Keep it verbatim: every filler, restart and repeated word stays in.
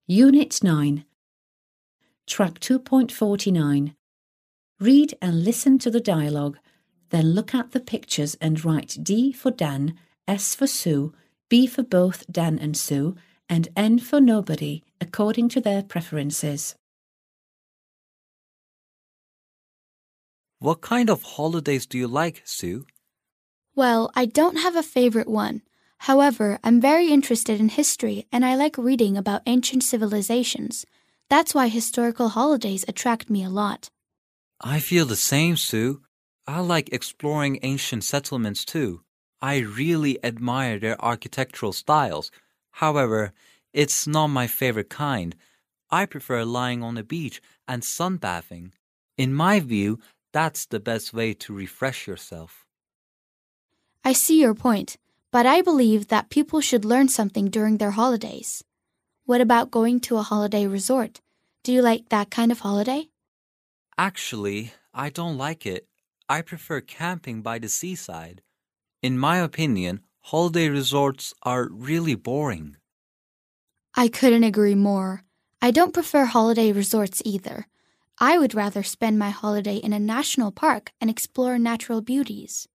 Unit nine. Track two point four nine. Read and listen to the dialogue, then look at the pictures and write D for Dan, S for Sue, B for both Dan and Sue, and N for nobody, according to their preferences. What kind of holidays do you like, Sue? Well, I don't have a favorite one. However, I'm very interested in history and I like reading about ancient civilizations. That's why historical holidays attract me a lot. I feel the same, Sue. I like exploring ancient settlements too. I really admire their architectural styles. However, it's not my favorite kind. I prefer lying on the beach and sunbathing. In my view, that's the best way to refresh yourself. I see your point, but I believe that people should learn something during their holidays. What about going to a holiday resort? Do you like that kind of holiday? Actually, I don't like it. I prefer camping by the seaside. In my opinion, holiday resorts are really boring. I couldn't agree more. I don't prefer holiday resorts either. I would rather spend my holiday in a national park and explore natural beauties.